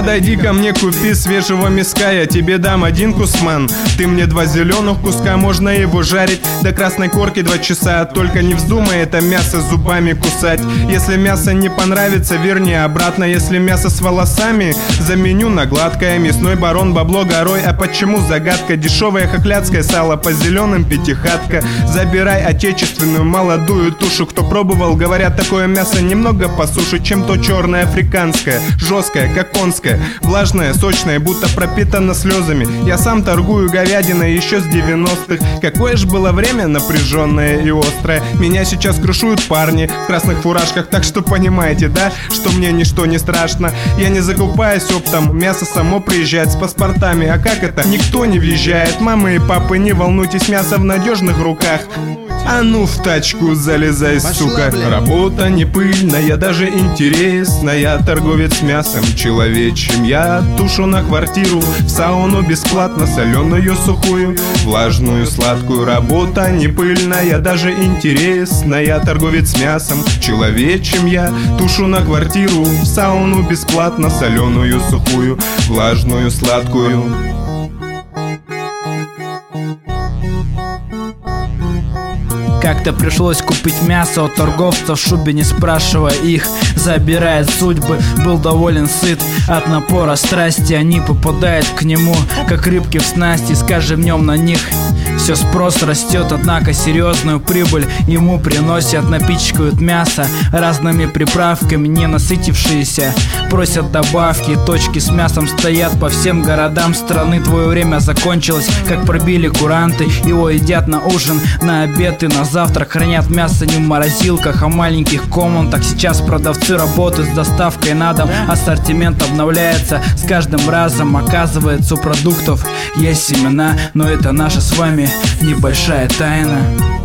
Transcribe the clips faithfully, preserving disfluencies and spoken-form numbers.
Подойди ко мне, купи свежего мяска, я тебе дам один кусман. Ты мне два зеленых куска, можно его жарить до красной корки два часа. Только не вздумай это мясо зубами кусать. Если мясо не понравится, верни обратно. Если мясо с волосами, заменю на гладкое. Мясной барон, бабло горой, а почему загадка? Дешевое хохлядское сало по зеленым пятихатка. Забирай отечественную молодую тушу. Кто пробовал, говорят, такое мясо немного посуше, чем то черное африканское. Жесткое, как конское, влажное, сочное, будто пропитано слезами. Я сам торгую говядиной еще с девяностых. Какое ж было время напряженное и острое. Меня сейчас крушуют парни в красных фуражках, так что понимаете, да, что мне ничто не страшно. Я не закупаюсь оптом, мясо само приезжает с паспортами. А как это? Никто не въезжает. Мамы и папы, не волнуйтесь, мясо в надежных руках. А ну в тачку залезай, сука. Работа не пыльная, даже интересная. Торговец мясом человечьим. Я тушу на квартиру, в сауну бесплатно, соленую, сухую, влажную, сладкую. Работа не пыльная, даже интересная. Торговец мясом человечьим. Я тушу на квартиру, в сауну бесплатно, соленую, сухую, влажную, сладкую. Как-то пришлось купить мясо у торговца в шубе, не спрашивая их. Забирает судьбы, был доволен, сыт от напора страсти. Они попадают к нему, как рыбки в снасти. С каждым днем на них все спрос растет, однако серьезную прибыль ему приносят. Напичкают мясо разными приправками, не насытившиеся просят добавки. Точки с мясом стоят по всем городам страны. Твое время закончилось, как пробили куранты. Его едят на ужин, на обед и на завтрак. Хранят мясо не в морозилках, а в маленьких комнатах. Сейчас продавцы работают с доставкой на дом. Ассортимент обновляется с каждым разом. Оказывается, у продуктов есть семена, но это наша с вами небольшая тайна.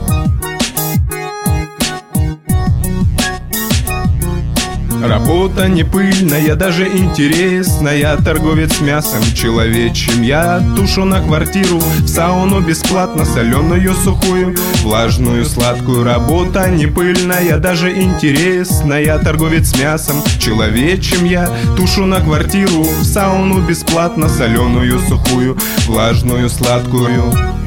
Работа не пыльная, даже интересная. Торговец мясом человечьим. Я тушу на квартиру, в сауну бесплатно, соленую, сухую, влажную, сладкую. Работа не пыльная, даже интересная. Торговец мясом человечьим. Я тушу на квартиру, в сауну бесплатно, соленую, сухую, влажную, сладкую.